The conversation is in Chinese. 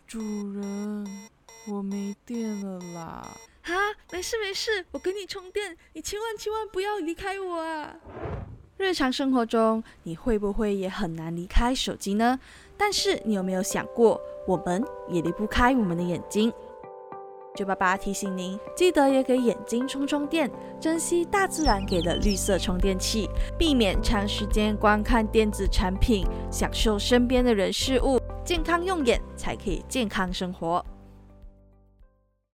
主人，我没电了啦。 哈，没事没事，我给你充电，你千万不要离开我啊！日常生活中，你会不会也很难离开手机呢？但是你有没有想过，我们也离不开我们的眼睛？九爸爸提醒您，记得也给眼睛充电，珍惜大自然给的绿色充电器，避免长时间观看电子产品，享受身边的人事物，健康用眼才可以健康生活。